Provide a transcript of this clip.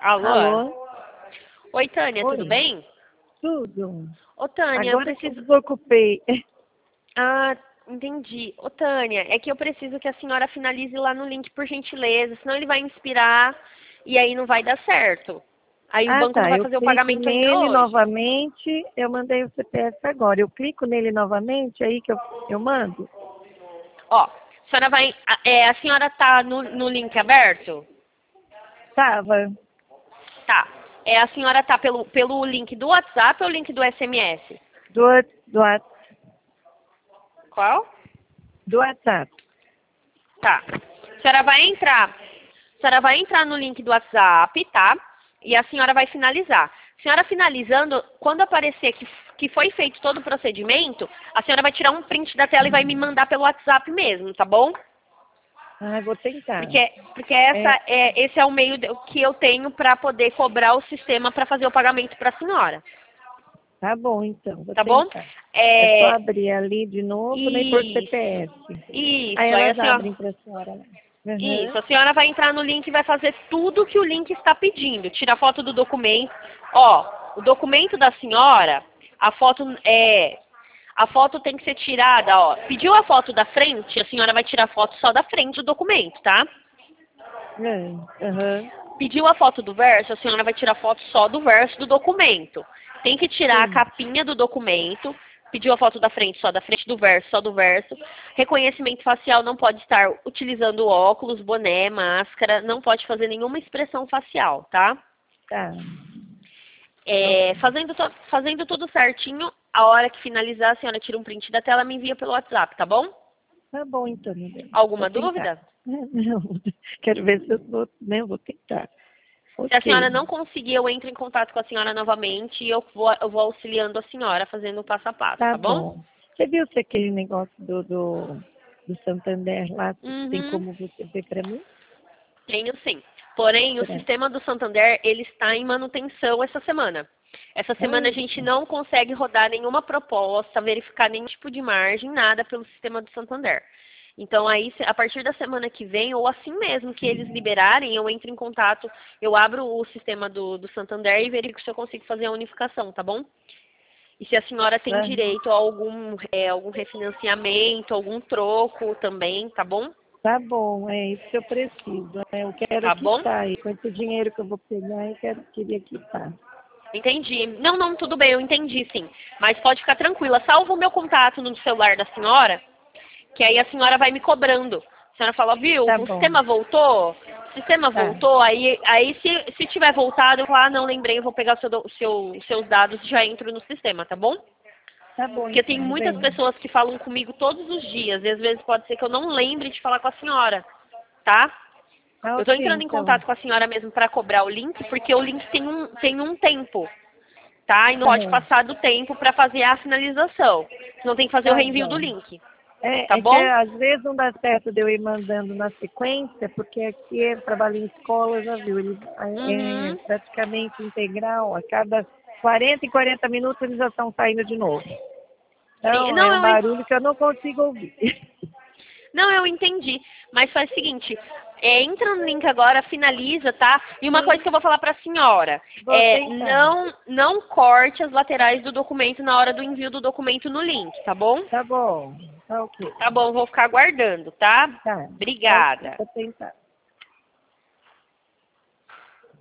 Alô? Alô? Oi, Tânia, Oi, tudo bem? tudo. Ô, Tânia, eu Agora que eu preciso... desocupei. Ah, entendi. Ô, Tânia, é que eu preciso que a senhora finalize lá no link, por gentileza, senão ele vai inspirar e aí não vai dar certo. Aí o Ah, banco não tá. vai Eu fazer o clico pagamento ainda nele hoje. novamente. Eu mandei o CPF agora. Eu clico nele novamente, aí que eu mando? Ó, a senhora vai... a senhora tá no link aberto? Tava. Tá. A senhora tá pelo link do WhatsApp ou link do SMS? Do, do, wa- Qual? do WhatsApp. Tá. A senhora vai entrar no link do WhatsApp, tá? E a senhora vai finalizar. A senhora finalizando, quando aparecer que foi feito todo o procedimento, a senhora vai tirar um print da tela e vai me mandar pelo WhatsApp mesmo, tá bom? Ah, vou tentar. Porque É, esse é o meio que eu tenho para poder cobrar o sistema para fazer o pagamento para a senhora, tá bom, então. Vou tá bom? tentar. É só É, abrir ali de novo, nem por isso, CPF. Aí isso. Aí elas a senhora, abrem para a senhora lá. isso, Uhum. a senhora vai entrar no link e vai fazer tudo que o link está pedindo. Tira foto do documento. Ó, o documento da senhora, a foto tem que ser tirada, ó. Pediu a foto da frente, a senhora vai tirar a foto só da frente do documento, tá? Uhum. Pediu a foto do verso, a senhora vai tirar foto só do verso do documento. Tem que tirar a Sim. capinha do documento. Pediu a foto da frente, só da frente do verso, só do verso. Reconhecimento facial não pode estar utilizando óculos, boné, máscara. Não pode fazer nenhuma expressão facial, tá? Tá. Ok. Fazendo tudo certinho, a hora que finalizar, a senhora tira um print da tela e me envia pelo WhatsApp, tá bom? Tá bom, então, meu bem. Vou Alguma tentar. dúvida? Não, quero ver se eu vou, né? Vou tentar. Se a senhora Ok. não conseguir, eu entro em contato com a senhora novamente e eu vou auxiliando a senhora fazendo o passo a passo, Tá tá bom? bom. Você viu se aquele negócio do Santander lá, tem Uhum, como você ver para mim? tenho sim. Porém, o Pera- sistema do Santander, ele está em manutenção essa semana. Essa semana a gente Eita. não consegue rodar nenhuma proposta, verificar nenhum tipo de margem, nada pelo sistema do Santander. Então aí, a partir da semana que vem, ou assim mesmo que eles liberarem, eu entro em contato, eu abro o sistema do Santander e verifico se eu consigo fazer a unificação, tá bom? E se a senhora tem Aham. direito a algum refinanciamento, algum troco também, tá bom? Tá bom, é isso que eu preciso. Eu quero Tá bom? quitar aí. Com esse dinheiro que eu vou pegar, queria quitar. Entendi. Não, não, tudo bem, eu entendi sim. Mas pode ficar tranquila. Salva o meu contato no celular da senhora, que aí a senhora vai me cobrando. A senhora fala, viu, Tá o bom. sistema voltou? O sistema Tá. voltou, aí se tiver voltado, eu falo, não lembrei, eu vou pegar os seus dados e já entro no sistema, tá bom? Tá bom, Porque então, tem meu muitas bem. pessoas que falam comigo todos os dias, e às vezes pode ser que eu não lembre de falar com a senhora, tá? Tá Eu estou ok, entrando em então. contato com a senhora mesmo para cobrar o link, porque o link tem um tempo, tá? E não pode Aham. passar do tempo para fazer a finalização. Senão tem que fazer o Tá reenvio do bom. link, tá É que bom? às vezes não dá certo de eu ir mandando na sequência, porque aqui eu trabalho em escola, já viu, ele é Uhum. praticamente integral, a cada 40 e 40 minutos eles já estão saindo de novo. Sim. Então é um barulho que eu não consigo ouvir. Não, eu entendi. Mas faz o seguinte, entra no link agora, finaliza, tá? E uma coisa Sim, que eu vou falar para a senhora, vou tentar. não corte as laterais do documento na hora do envio do documento no link, tá bom? Tá bom, tá ok. Tá bom, vou ficar aguardando, tá? Tá, tá ok, Obrigada. vou tentar.